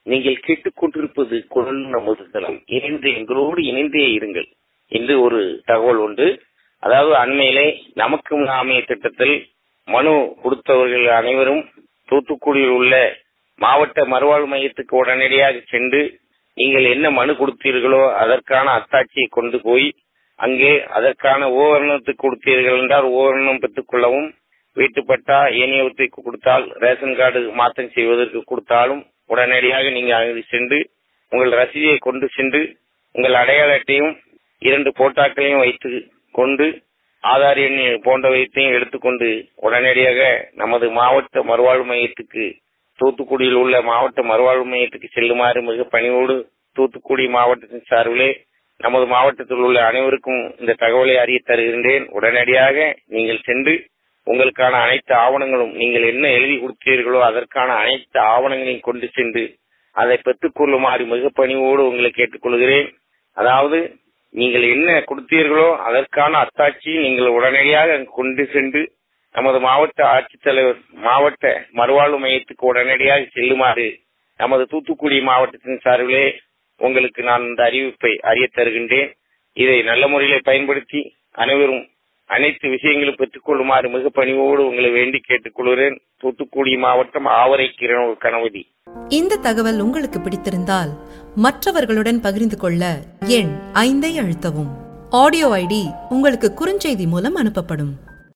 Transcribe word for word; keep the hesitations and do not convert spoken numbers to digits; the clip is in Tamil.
நீங்கள் கேட்டுக்கொண்டிருப்பது குரல் நமது தளம். இணைந்து எங்களோடு இணைந்தே இருங்கள் என்று ஒரு தகவல் உண்டு. அதாவது அண்மையிலே நமக்கும் நாமே திட்டத்தில் மனு கொடுத்தவர்கள் அனைவரும் தூத்துக்குடியில் உள்ள மாவட்ட மறுவாழ்வு மையத்துக்கு உடனடியாக சென்று நீங்கள் என்ன மனு கொடுத்தீர்களோ அதற்கான அத்தாட்சியை கொண்டு போய் அங்கே அதற்கான ஓவரணத்துக்கு கொடுத்தீர்கள் என்றால் ஓவரணம் பெற்றுக் கொள்ளவும், வீட்டுப்பட்டா ஏனையவற்றுக்கு கொடுத்தால் ரேஷன் கார்டு மாற்றம் செய்வதற்கு கொடுத்தாலும் உடனடியாக நீங்கள் அங்கு சென்று உங்கள் ரசீதை கொண்டு சென்று உங்கள் அடையாள அட்டையும் இரண்டு போட்டாக்களையும் வைத்து கொண்டு ஆதார் எண் போன்றவற்றையும் எடுத்துக்கொண்டு உடனடியாக நமது மாவட்ட மறுவாழ்வு மையத்துக்கு தூத்துக்குடியில் உள்ள மாவட்ட மறுவாழ்வு மையத்துக்கு செல்லுமாறு மிக பணிவோடு தூத்துக்குடி மாவட்டத்தின் சார்பிலே நமது மாவட்டத்தில் உள்ள அனைவருக்கும் இந்த தகவலை அறிய தருகின்றேன். உடனடியாக நீங்கள் சென்று உங்களுக்கான அனைத்து ஆவணங்களும் நீங்கள் என்ன எழுதி கொடுத்தீர்களோ அதற்கான அனைத்து ஆவணங்களையும் கொண்டு சென்று அதை பெற்றுக் கொள்ளுமாறு மிக பணிவோடு உங்களை கேட்டுக்கொள்கிறேன். அதாவது நீங்கள் என்ன கொடுத்தீர்களோ அதற்கான அத்தாட்சி நீங்கள் உடனடியாக கொண்டு சென்று நமது மாவட்ட ஆட்சித்தலைவர் மாவட்ட மறுவாழ்வு மையத்துக்கு உடனடியாக செல்லுமாறு நமது தூத்துக்குடி மாவட்டத்தின் சார்பிலே உங்களுக்கு நான் இந்த அறிவிப்பை அறிய தருகின்றேன். இதை நல்ல முறையில் பயன்படுத்தி அனைவரும் அனைத்து விஷயங்களும் பெற்றுக் கொள்ளுமாறு மிக பணிவோடு உங்களை வேண்டி கேட்டுக்கொள்கிறேன். தூத்துக்குடி மாவட்டம் ஆவரைக்கிரண கணபதி. இந்த தகவல் உங்களுக்கு பிடித்திருந்தால் மற்றவர்களுடன் பகிர்ந்து கொள்ள எண் ஐந்தை அழுத்தவும். ஆடியோ ஐடி உங்களுக்கு குறுஞ்செய்தி மூலம் அனுப்பப்படும்.